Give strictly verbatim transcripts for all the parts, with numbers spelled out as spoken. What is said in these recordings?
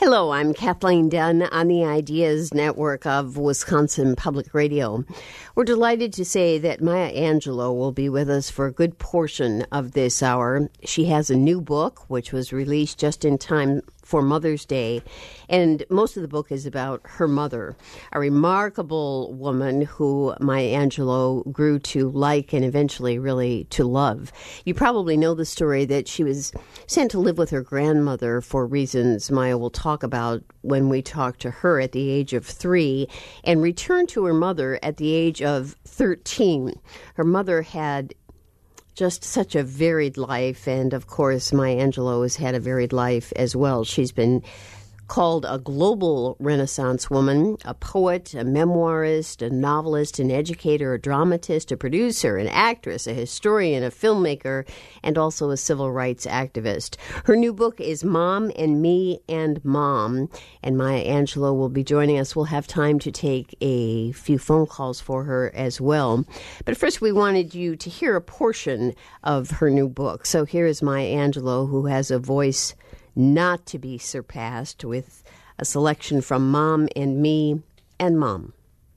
Hello, I'm Kathleen Dunn on the Ideas Network of Wisconsin Public Radio. We're delighted to say that Maya Angelou will be with us for a good portion of this hour. She has a new book, which was released just in time for Mother's Day, and most of the book is about her mother, a remarkable woman who Maya Angelou grew to like and eventually really to love. You probably know the story that she was sent to live with her grandmother for reasons Maya will talk about when we talk to her at the age of three, and returned to her mother at the age of thirteen. Her mother had just such a varied life, and of course, Maya Angelou has had a varied life as well. She's been called a global Renaissance woman, a poet, a memoirist, a novelist, an educator, a dramatist, a producer, an actress, a historian, a filmmaker, and also a civil rights activist. Her new book is Mom and Me and Mom, and Maya Angelou will be joining us. We'll have time to take a few phone calls for her as well. But first, we wanted you to hear a portion of her new book. So here is Maya Angelou, who has a voice not to be surpassed, with a selection from Mom and Me and Mom.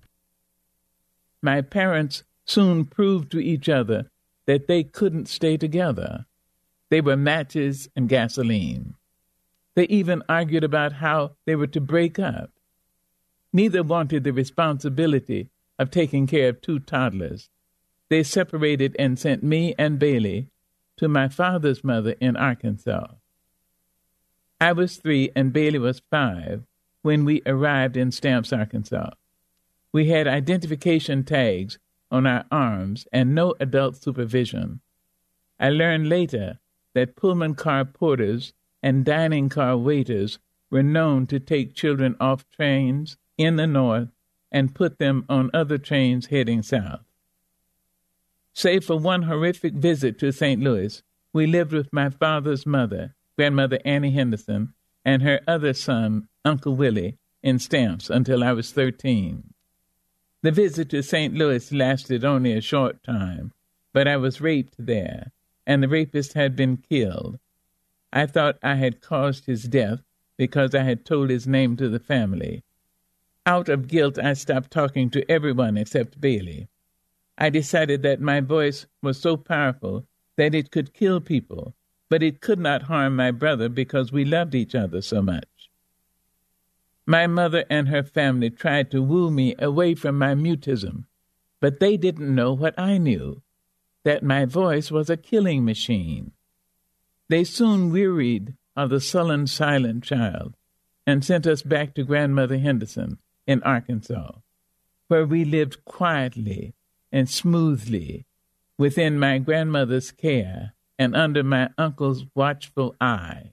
My parents soon proved to each other that they couldn't stay together. They were matches and gasoline. They even argued about how they were to break up. Neither wanted the responsibility of taking care of two toddlers. They separated and sent me and Bailey to my father's mother in Arkansas. I was three and Bailey was five when we arrived in Stamps, Arkansas. We had identification tags on our arms and no adult supervision. I learned later that Pullman car porters and dining car waiters were known to take children off trains in the north and put them on other trains heading south. Save for one horrific visit to Saint Louis, we lived with my father's mother, Grandmother Annie Henderson, and her other son, Uncle Willie, in Stamps until I was thirteen. The visit to Saint Louis lasted only a short time, but I was raped there, and the rapist had been killed. I thought I had caused his death because I had told his name to the family. Out of guilt, I stopped talking to everyone except Bailey. I decided that my voice was so powerful that it could kill people, but it could not harm my brother because we loved each other so much. My mother and her family tried to woo me away from my mutism, but they didn't know what I knew, that my voice was a killing machine. They soon wearied of the sullen, silent child and sent us back to Grandmother Henderson in Arkansas, where we lived quietly and smoothly within my grandmother's care and under my uncle's watchful eye.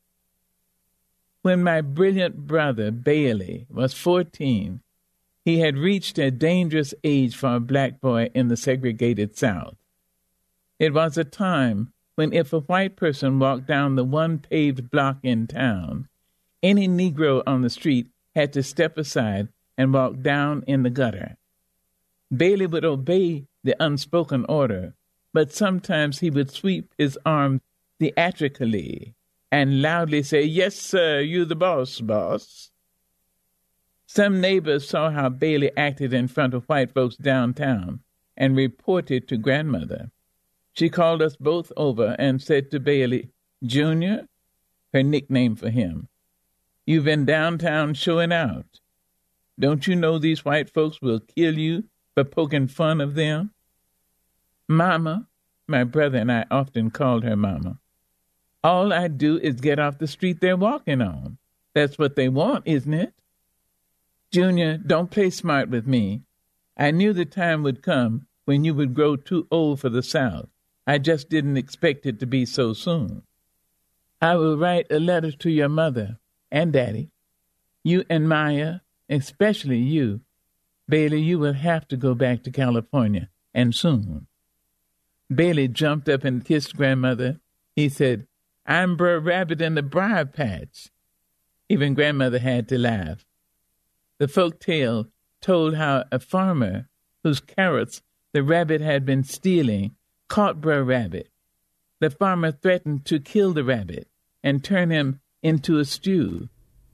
When my brilliant brother, Bailey, was fourteen, he had reached a dangerous age for a black boy in the segregated South. It was a time when if a white person walked down the one paved block in town, any Negro on the street had to step aside and walk down in the gutter. Bailey would obey the unspoken order, but sometimes he would sweep his arms theatrically and loudly say, "Yes, sir, you the boss, boss." Some neighbors saw how Bailey acted in front of white folks downtown and reported to Grandmother. She called us both over and said to Bailey, "Junior," her nickname for him, "you've been downtown showing out. Don't you know these white folks will kill you for poking fun of them?" Mama, my brother and I often called her Mama, "all I do is get off the street they're walking on. That's what they want, isn't it? Junior, don't play smart with me. I knew the time would come when you would grow too old for the South. I just didn't expect it to be so soon. I will write a letter to your mother and Daddy. You and Maya, especially you. Bailey, you will have to go back to California, and soon." Bailey jumped up and kissed Grandmother. He said, "I'm Brer Rabbit in the briar patch." Even Grandmother had to laugh. The folk tale told how a farmer whose carrots the rabbit had been stealing caught Brer Rabbit. The farmer threatened to kill the rabbit and turn him into a stew.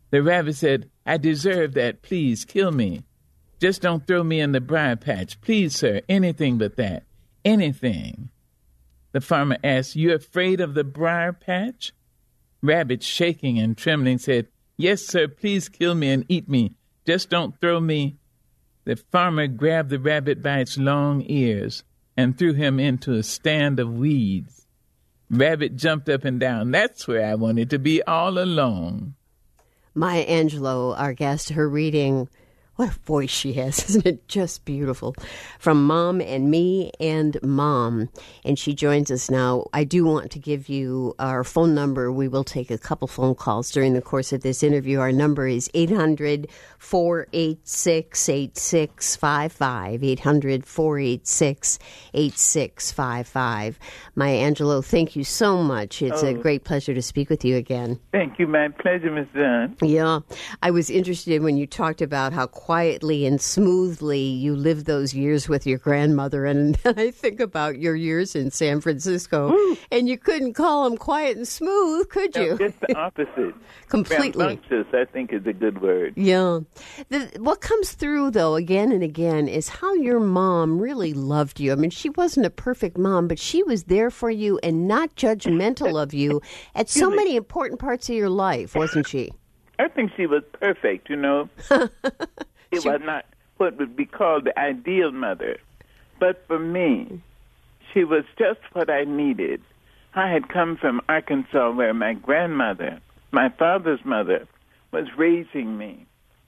The rabbit said, I deserve that. Please kill me. Just don't throw me in the briar patch. Please, sir, anything but that. Anything. The farmer asked, you afraid of the briar patch? Rabbit, shaking and trembling, said, yes, sir, please kill me and eat me. Just don't throw me. The farmer grabbed the rabbit by its long ears and threw him into a stand of weeds. Rabbit jumped up and down. That's where I wanted to be all alone. Maya Angelou, our guest, her reading, what a voice she has, isn't it just beautiful? From Mom and Me and Mom. And she joins us now. I do want to give you our phone number. We will take a couple phone calls during the course of this interview. Our number is eight hundred, four eight six, eight six five five, eight hundred, four eight six, eight six five five. Maya Angelou, thank you so much. It's oh. a great pleasure to speak with you again. Thank you. My pleasure, Miz Dunn. Yeah. I was interested when you talked about how quietly and smoothly you lived those years with your grandmother. And then I think about your years in San Francisco. Woo. And you couldn't call them quiet and smooth, could you? No, just the opposite. Completely. Rambunctious, I think, is a good word. Yeah. The, what comes through, though, again and again, is how your mom really loved you. I mean, she wasn't a perfect mom, but she was there for you and not judgmental of you at so many important parts of your life, wasn't she? I think she was perfect, you know. It she, was not what would be called the ideal mother. But for me, she was just what I needed. I had come from Arkansas where my grandmother, my father's mother, was raising me.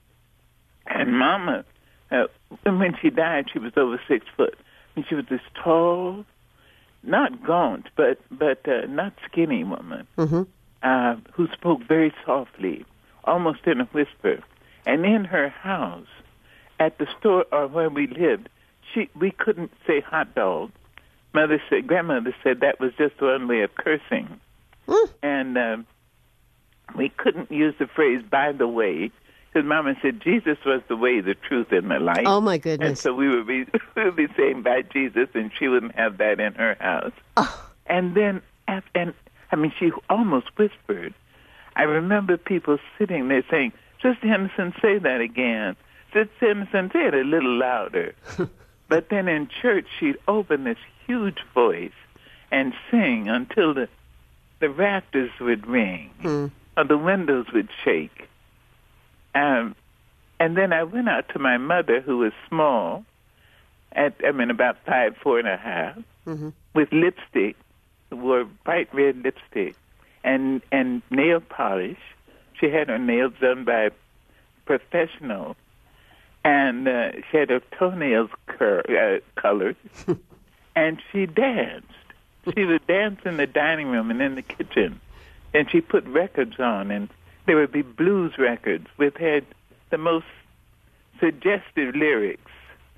And Mama, uh, when she died, she was over six foot. And she was this tall, not gaunt, but, but uh, not skinny woman, mm-hmm. uh, who spoke very softly, almost in a whisper. And in her house, at the store or where we lived, she we couldn't say hot dog. Mother said, grandmother said that was just one way of cursing. Mm. And uh, we couldn't use the phrase, by the way, because Mama said Jesus was the way, the truth, and the light. Oh, my goodness. And so we would be, we would be saying by Jesus, and she wouldn't have that in her house. Oh. And then, and I mean, she almost whispered. I remember people sitting there saying, Sister Henderson, say that again. Sister Henderson, say it a little louder. But then in church, she'd open this huge voice and sing until the the rafters would ring mm. or the windows would shake. Um, and then I went out to my mother, who was small, at I mean about five, four and a half, mm-hmm. with lipstick, wore bright red lipstick, and and nail polish. She had her nails done by a professional, and uh, she had her toenails cur- uh, colored, and she danced. She would dance in the dining room and in the kitchen, and she put records on, and there would be blues records which had the most suggestive lyrics.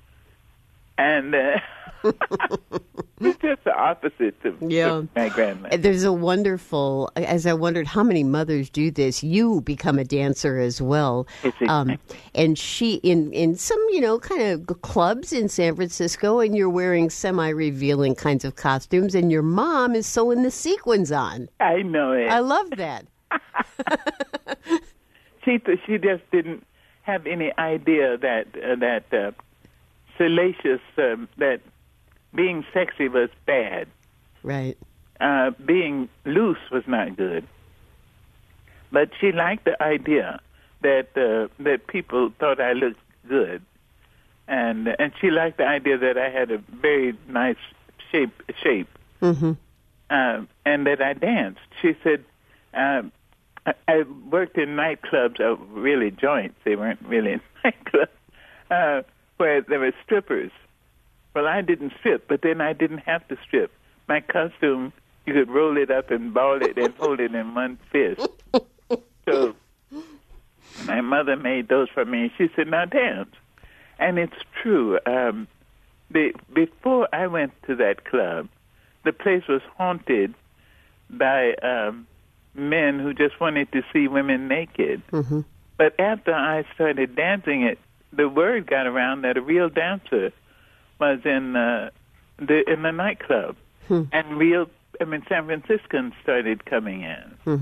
And uh, it's just the opposite of yeah. my grandmother. There's a wonderful, as I wondered how many mothers do this, you become a dancer as well. Exactly. Um, and she, in, in some, you know, kind of clubs in San Francisco, and you're wearing semi-revealing kinds of costumes, and your mom is sewing the sequins on. I know it. I love that. she, she just didn't have any idea that, uh, that, uh, salacious, um, that being sexy was bad. Right. Uh, being loose was not good. But she liked the idea that uh, that people thought I looked good, and and she liked the idea that I had a very nice shape shape, mm-hmm. uh, and that I danced. She said, uh, I, I worked in nightclubs, uh, really joints. They weren't really nightclubs. Uh, where there were strippers. Well, I didn't strip, but then I didn't have to strip. My costume, you could roll it up and ball it and hold it in one fist. So my mother made those for me. She said, now dance. And it's true. Um, the, before I went to that club, the place was haunted by um, men who just wanted to see women naked. Mm-hmm. But after I started dancing it, the word got around that a real dancer was in uh, the in the nightclub, hmm. and real I mean San Franciscans started coming in, mm-hmm.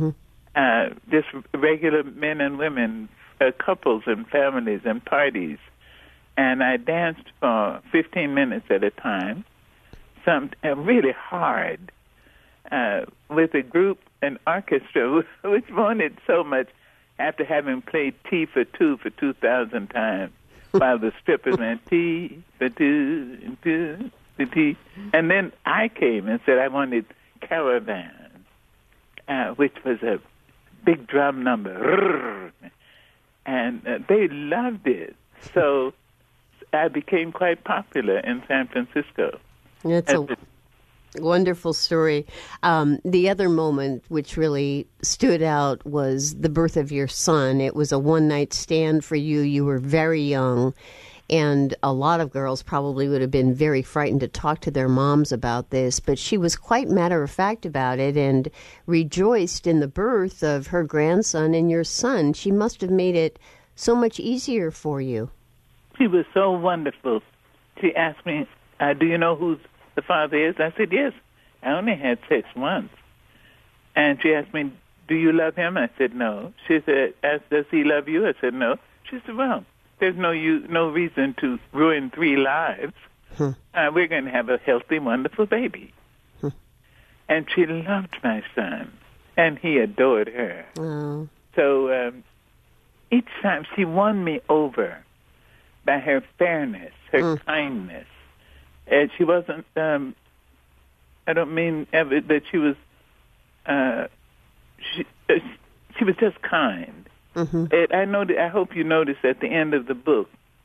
uh, just regular men and women, uh, couples and families and parties. And I danced for fifteen minutes at a time, some uh, really hard, uh, with a group, an orchestra, which wanted so much after having played T for two for two thousand times, while the strippers went T for two, and two for T. And then I came and said I wanted Caravan, uh, which was a big drum number. And uh, they loved it. So I became quite popular in San Francisco. That's a wonderful story. Um, the other moment which really stood out was the birth of your son. It was a one-night stand for you. You were very young, and a lot of girls probably would have been very frightened to talk to their moms about this, but she was quite matter-of-fact about it and rejoiced in the birth of her grandson and your son. She must have made it so much easier for you. She was so wonderful. She asked me, uh, do you know who the father is? I said, yes. I only had sex once. And she asked me, do you love him? I said, no. She said, does he love you? I said, no. She said, well, there's no you, no reason to ruin three lives. Hmm. Uh, we're going to have a healthy, wonderful baby. Hmm. And she loved my son, and he adored her. Oh. So um, each time she won me over by her fairness, her mm. kindness. And she wasn't, um, I don't mean ever that she was, uh, she, uh, she was just kind. Mm-hmm. And I know that, I hope you noticed at the end of the book,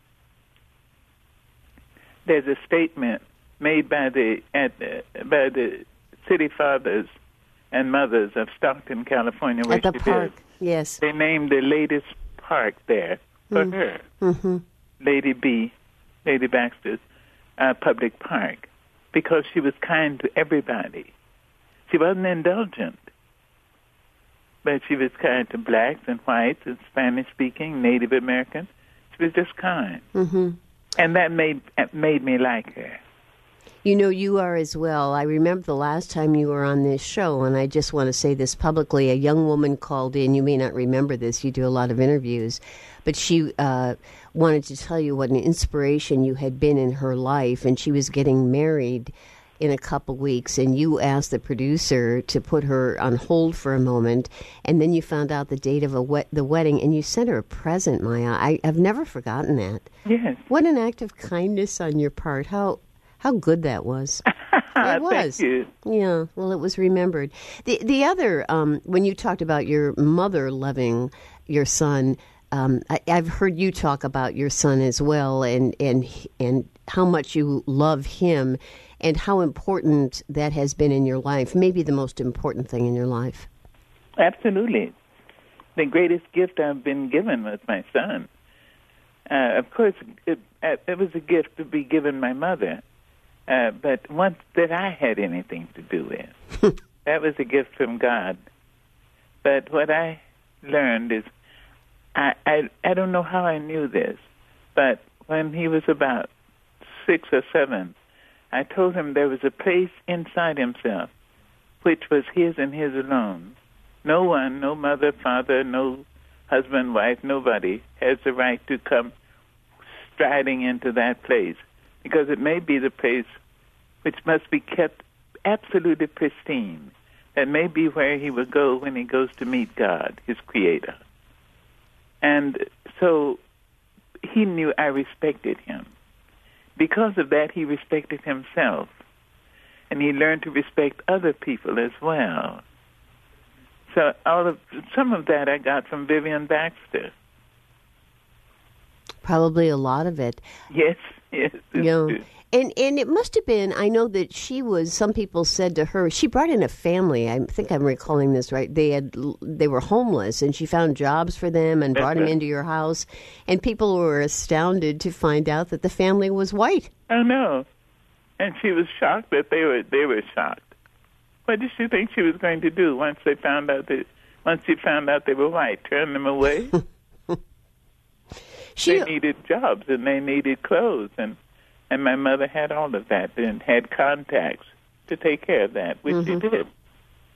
there's a statement made by the, at the by the city fathers and mothers of Stockton, California, where at the she park. lives. Yes. They named the latest park there for mm. her. Mm-hmm. Lady B, Lady Baxter's uh, public park, because she was kind to everybody. She wasn't indulgent, but she was kind to blacks and whites and Spanish-speaking, Native Americans. She was just kind. Mm-hmm. And that made made me like her. You know, you are as well. I remember the last time you were on this show, and I just want to say this publicly. A young woman called in. You may not remember this. You do a lot of interviews. But she uh, wanted to tell you what an inspiration you had been in her life, and she was getting married in a couple weeks, and you asked the producer to put her on hold for a moment, and then you found out the date of a wet, the wedding, and you sent her a present, Maya. I, I've never forgotten that. Yes. What an act of kindness on your part. How how good that was. It was. Thank you. Yeah, well, it was remembered. The, the other, um, when you talked about your mother loving your son, Um, I, I've heard you talk about your son as well, and, and and how much you love him, and how important that has been in your life. Maybe the most important thing in your life. Absolutely, the greatest gift I've been given was my son. Uh, of course, it, it was a gift to be given my mother, uh, but once that I had anything to do with, that was a gift from God. But what I learned is, I, I I don't know how I knew this, but when he was about six or seven, I told him there was a place inside himself which was his and his alone. No one, no mother, father, no husband, wife, nobody has the right to come striding into that place, because it may be the place which must be kept absolutely pristine. That may be where he will go when he goes to meet God, his creator. And so he knew I respected him. Because of that, he respected himself. And he learned to respect other people as well. So all of some of that I got from Vivian Baxter. Probably a lot of it. Yes, yes. You know, and and it must have been, I know that she was, some people said to her, she brought in a family, I think I'm recalling this right, they had they were homeless, and she found jobs for them and brought them into your house, and people were astounded to find out that the family was white. I know. And she was shocked that they were they were shocked. What did she think she was going to do once they found out that once she found out they were white? Turn them away? She, they needed jobs and they needed clothes, and and my mother had all of that and had contacts to take care of that, which mm-hmm. she did.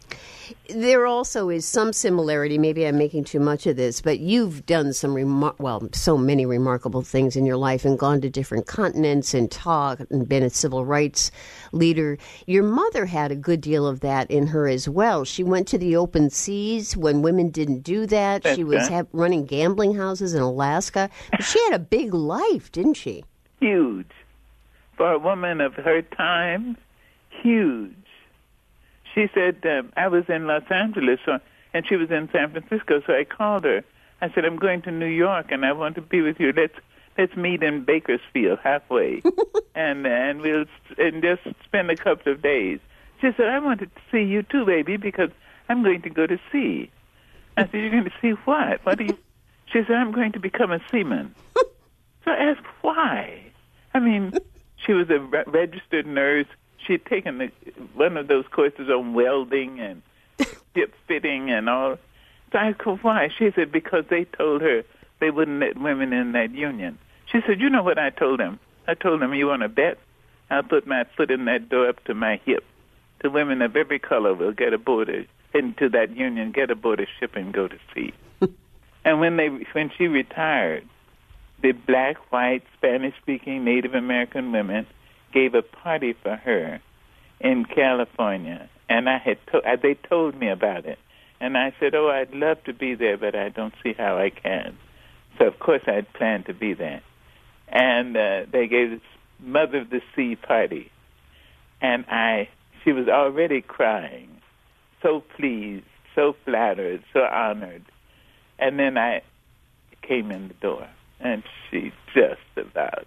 There also is some similarity. Maybe I'm making too much of this, but you've done some, remar- well, so many remarkable things in your life and gone to different continents and taught and been a civil rights leader. Your mother had a good deal of that in her as well. She went to the open seas when women didn't do that. That's she was right. ha- running gambling houses in Alaska. But she had a big life, didn't she? Huge. For a woman of her time, huge. She said, um, I was in Los Angeles, so, and she was in San Francisco, so I called her. I said, I'm going to New York, and I want to be with you. Let's let's meet in Bakersfield halfway, and and we'll and just spend a couple of days. She said, I wanted to see you too, baby, because I'm going to go to sea. I said, you're going to see what? What are you? She said, I'm going to become a seaman. So I asked, why? I mean, she was a re- registered nurse. She'd taken the, one of those courses on welding and ship fitting and all. So I asked, why? She said, because they told her they wouldn't let women in that union. She said, you know what I told them? I told them, you want to bet? I'll put my foot in that door up to my hip. The women of every color will get aboard a, into that union, get aboard a ship and go to sea. And when they when she retired, the black, white, Spanish-speaking Native American women gave a party for her in California, and I had to, they told me about it, and I said, "Oh, I'd love to be there, but I don't see how I can." So of course I had planned to be there, and uh, they gave this Mother of the Sea party, and I she was already crying, so pleased, so flattered, so honored, and then I came in the door, and she just about.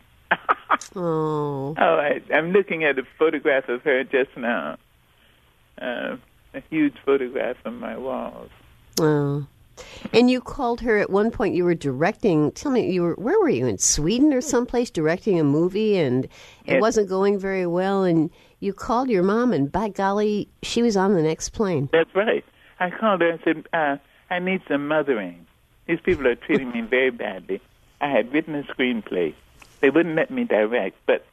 Oh. Oh, I, I'm looking at a photograph of her just now. Uh, a huge photograph on my walls. Oh. And you called her at one point. You were directing. Tell me, you were where were you in Sweden or someplace directing a movie, and it Yes. wasn't going very well. And you called your mom, and by golly, she was on the next plane. That's right. I called her and said, uh, "I need some mothering. These people are treating me very badly." I had written a screenplay. They wouldn't let me direct, but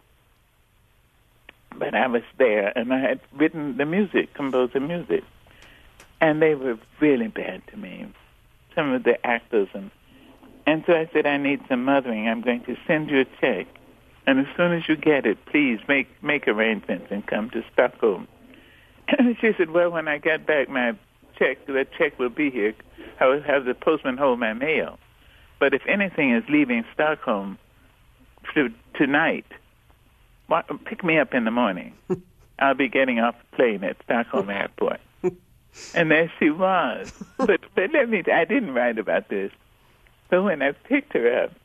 but I was there, and I had written the music, composed the music, and they were really bad to me. Some of the actors, and and so I said, I need some mothering. I'm going to send you a check, and as soon as you get it, please make make arrangements and come to Stockholm. And she said, well, when I get back my check, the check will be here. I will have the postman hold my mail. But if anything is leaving Stockholm to, tonight, wa- pick me up in the morning. I'll be getting off the plane at Stockholm Airport. And there she was. But, but let me, I didn't write about this. So when I picked her up,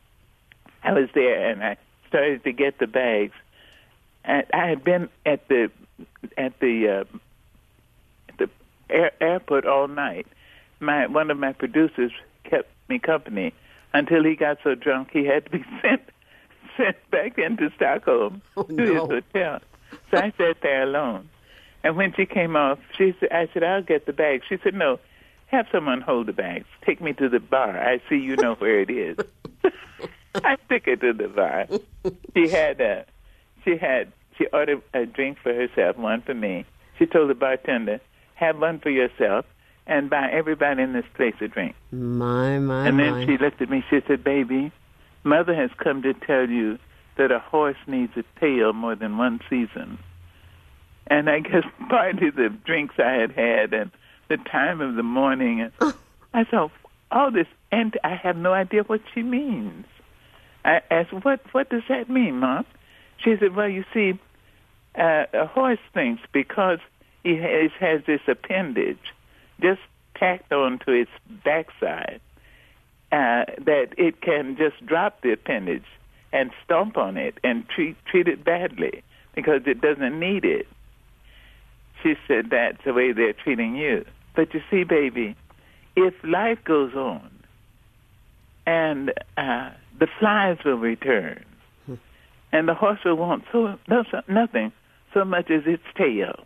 I was there and I started to get the bags. And I had been at the at the uh, at the air, airport all night. My one of my producers kept me company until he got so drunk he had to be sent sent back into Stockholm oh, to no. his hotel. So I sat there alone. And when she came off, she said, I said, I'll get the bags. She said, no, have someone hold the bags. Take me to the bar. I see you know where it is. I took her to the bar. She had a, she had, she ordered a drink for herself, one for me. She told the bartender, have one for yourself and buy everybody in this place a drink. My, my, And then my. she looked at me, she said, baby, Mother has come to tell you that a horse needs a tail more than one season. And I guess partly the drinks I had had and the time of the morning. And I thought, all this, and I have no idea what she means. I asked, what, what does that mean, Mom? She said, well, you see, uh, a horse thinks because he has, has this appendage just tacked onto its backside, uh, that it can just drop the appendage and stomp on it and treat treat it badly because it doesn't need it. She said, that's the way they're treating you. But you see, baby, if life goes on and uh, the flies will return and the horse will want so no, so, nothing so much as its tail.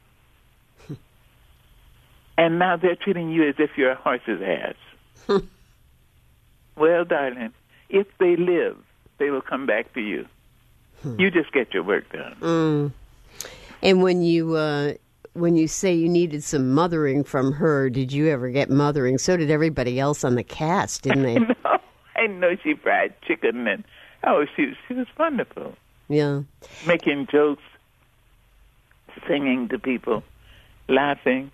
And now they're treating you as if you're a horse's ass. Well, darling, if they live, they will come back to you. You just get your work done. Mm. And when you uh, when you say you needed some mothering from her, did you ever get mothering? So did everybody else on the cast, didn't they? No, I know she fried chicken, and oh, she she was wonderful. Yeah, making jokes, singing to people, laughing.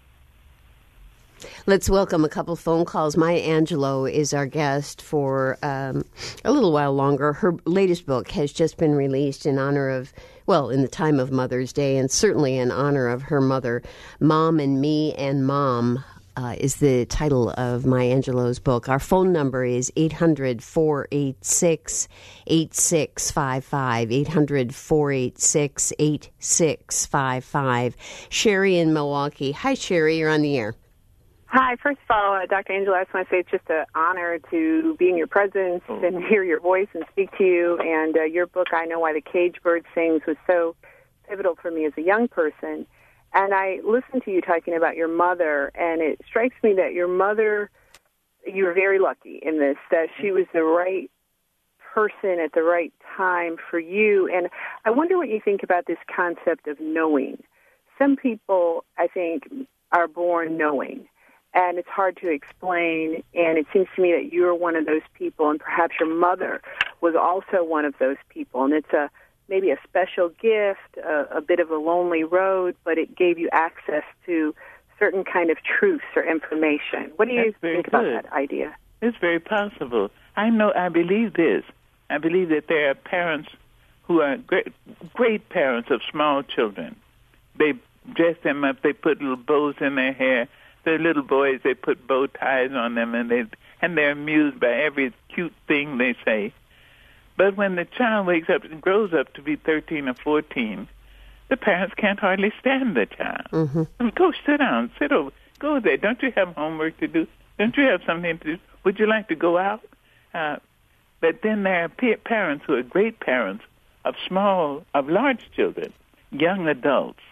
Let's welcome a couple phone calls. Maya Angelou is our guest for um, a little while longer. Her latest book has just been released in honor of, well, in the time of Mother's Day, and certainly in honor of her mother. Mom and Me and Mom uh, is the title of Maya Angelou's book. Our phone number is eight hundred, four eight six, eight six five five, eight hundred, four eight six, eight six five five. Sherry in Milwaukee. Hi, Sherry. You're on the air. Hi. First of all, uh, Doctor Angela, I just want to say it's just an honor to be in your presence oh. and hear your voice and speak to you. And uh, your book, I Know Why the Cage Bird Sings, was so pivotal for me as a young person. And I listened to you talking about your mother, and it strikes me that your mother, you were very lucky in this, that she was the right person at the right time for you. And I wonder what you think about this concept of knowing. Some people, I think, are born knowing. And it's hard to explain, and it seems to me that you're one of those people, and perhaps your mother was also one of those people. And it's a maybe a special gift, a, a bit of a lonely road, but it gave you access to certain kind of truths or information. What do you think about that idea? It's very possible. I know, I believe this. I believe that there are parents who are great, great parents of small children. They dress them up, they put little bows in their hair. The little boys, they put bow ties on them, and they and they're amused by every cute thing they say. But when the child wakes up and grows up to be thirteen or fourteen, the parents can't hardly stand the child. Mm-hmm. I mean, go sit down, sit over, go there. Don't you have homework to do? Don't you have something to do? Would you like to go out? Uh, but then there are pa- parents who are great parents of small, of large children, young adults.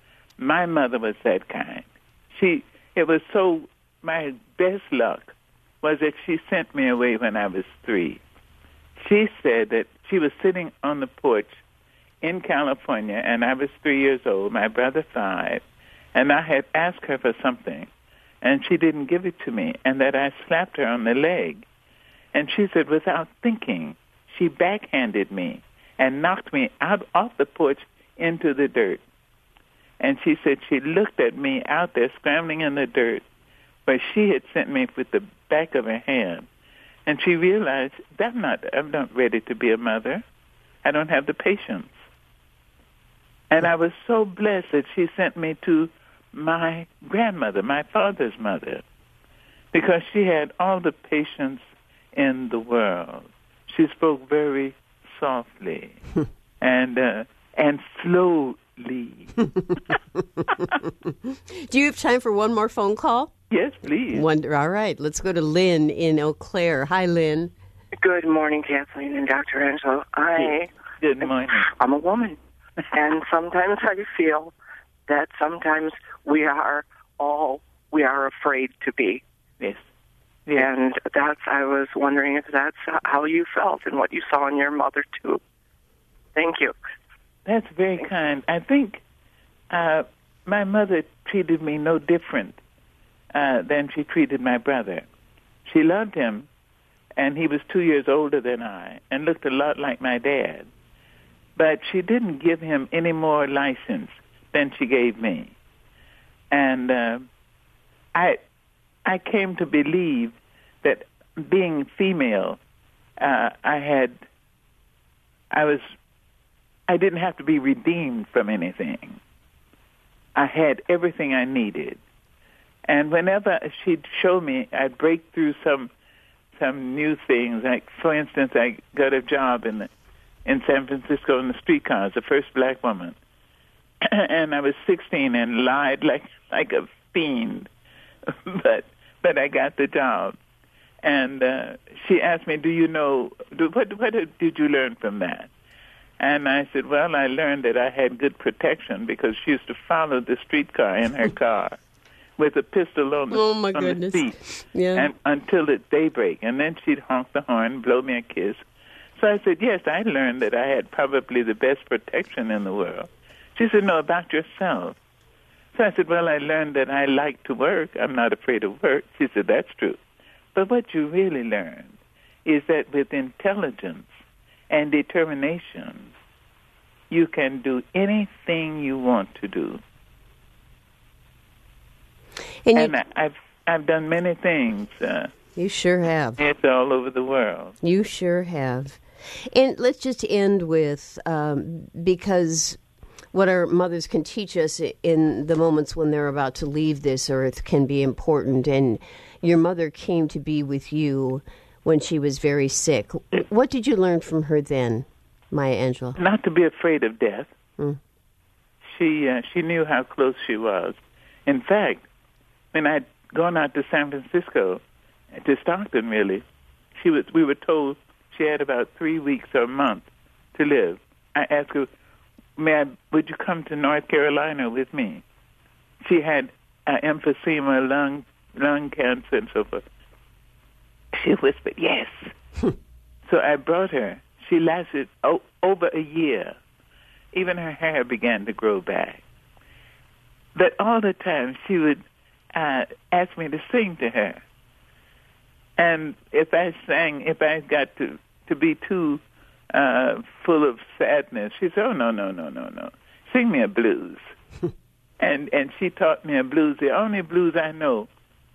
My mother was that kind. She. It was so, my best luck was that she sent me away when I was three. She said that she was sitting on the porch in California, and I was three years old, my brother five, and I had asked her for something, and she didn't give it to me, and that I slapped her on the leg. And she said, without thinking, she backhanded me and knocked me out off the porch into the dirt. And she said she looked at me out there scrambling in the dirt where she had sent me with the back of her hand. And she realized that I'm not, I'm not ready to be a mother. I don't have the patience. And I was so blessed that she sent me to my grandmother, my father's mother, because she had all the patience in the world. She spoke very softly and uh, and slowly. Do you have time for one more phone call? Yes, please. Wonder. All right, let's go to Lynn in Eau Claire. Hi, Lynn. Good morning, Kathleen and Doctor Angelo. I, Good morning. I'm a woman, and sometimes I feel that sometimes we are all we are afraid to be. Yes. yes. And that's, I was wondering if that's how you felt and what you saw in your mother, too. Thank you. That's very kind. I think uh, my mother treated me no different uh, than she treated my brother. She loved him, and he was two years older than I and looked a lot like my dad. But she didn't give him any more license than she gave me. And uh, I I came to believe that being female, uh, I had, I was, I didn't have to be redeemed from anything. I had everything I needed. And whenever she'd show me, I'd break through some some new things. Like, for instance, I got a job in the, in San Francisco in the streetcars, the first black woman. And I was sixteen and lied like like a fiend. but but I got the job. And uh, she asked me, do you know, do, what, what did you learn from that? And I said, well, I learned that I had good protection because she used to follow the streetcar in her car with a pistol on the, oh my on goodness. the seat yeah. and, until it daybreak. And then she'd honk the horn, blow me a kiss. So I said, yes, I learned that I had probably the best protection in the world. She said, no, about yourself. So I said, well, I learned that I like to work. I'm not afraid of work. She said, that's true. But what you really learn is that with intelligence and determination, you can do anything you want to do. And, and I, I've I've done many things. Uh, you sure have. It's all over the world. You sure have. And let's just end with, um, because what our mothers can teach us in the moments when they're about to leave this earth can be important. And your mother came to be with you when she was very sick. What did you learn from her then, Maya Angelou? Not to be afraid of death. Mm. She uh, she knew how close she was. In fact, when I'd gone out to San Francisco, to Stockton, really, she was. We were told she had about three weeks or a month to live. I asked her, "May I, would you come to North Carolina with me?" She had uh, emphysema, lung lung cancer, and so forth. She whispered, "Yes." So I brought her. She lasted o- over a year. Even her hair began to grow back. But all the time she would uh, ask me to sing to her. And if I sang, if I got to, to be too uh, full of sadness, she said, "Oh, no, no, no, no, no. Sing me a blues." and and she taught me a blues, the only blues I know,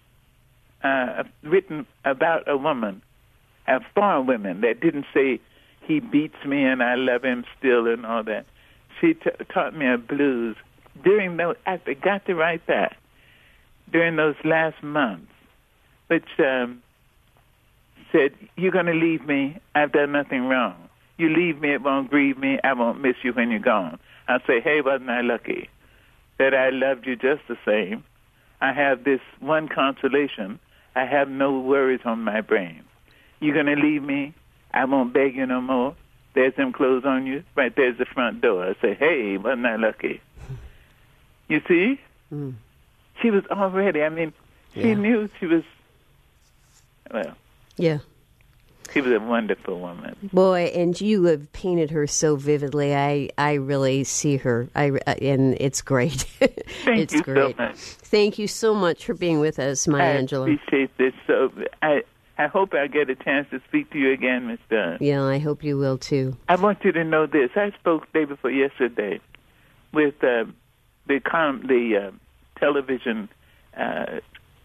uh, written about a woman, uh, for women, that didn't say, "He beats me and I love him still," and all that. She t- taught me a blues. During those, I forgot to write that, during those last months, which um, said, "You're going to leave me. I've done nothing wrong. You leave me, it won't grieve me. I won't miss you when you're gone." I'll say, "Hey, wasn't I lucky that I loved you just the same? I have this one consolation. I have no worries on my brain. You're going to leave me. I won't beg you no more. There's them clothes on you. Right there's the front door." I say, "Hey, wasn't I lucky?" You see? Mm. She was already, I mean, she Yeah. knew she was, well, Yeah. she was a wonderful woman. Boy, and you have painted her so vividly. I, I really see her, I, and it's great. Thank it's you great. so much. Thank you so much for being with us, Maya I Angelou. appreciate this. So I, I hope I get a chance to speak to you again, Miss Dunn. Yeah, I hope you will too. I want you to know this. I spoke day before yesterday with uh, the com- the uh, television uh,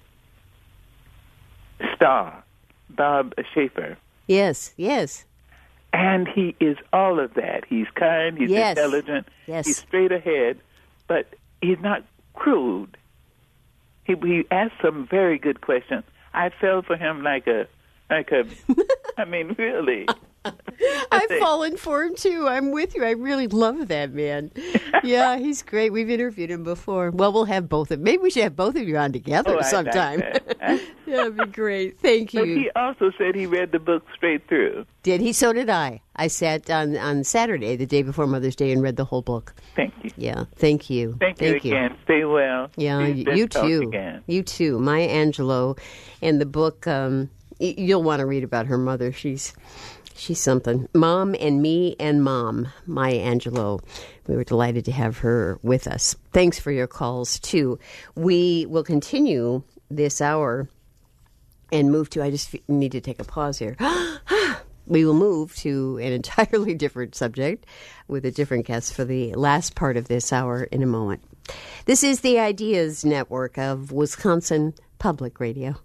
star, Bob Schaefer. Yes, yes. And he is all of that. He's kind, he's Yes. intelligent, Yes. he's straight ahead, but he's not crude. He, he asked some very good questions. I fell for him like a, like a, I mean, really. I've fallen for him too. I'm with you. I really love that man. Yeah, he's great. We've interviewed him before. Well, we'll have both of maybe we should have both of you on together Oh, sometime. I like that. Yeah, that'd be great. Thank you. But he also said he read the book straight through. Did he? So did I. I sat on, on Saturday, the day before Mother's Day, and read the whole book. Thank you. Yeah, thank you. Thank, you again. Stay well. Yeah, Please, you, let's you talk too. again. You too. Maya Angelou, and the book. Um, y- you'll want to read about her mother. She's she's something. Mom and Me and Mom. Maya Angelou. We were delighted to have her with us. Thanks for your calls too. We will continue this hour and move to. I just need to take a pause here. We will move to an entirely different subject with a different guest for the last part of this hour in a moment. This is the Ideas Network of Wisconsin Public Radio.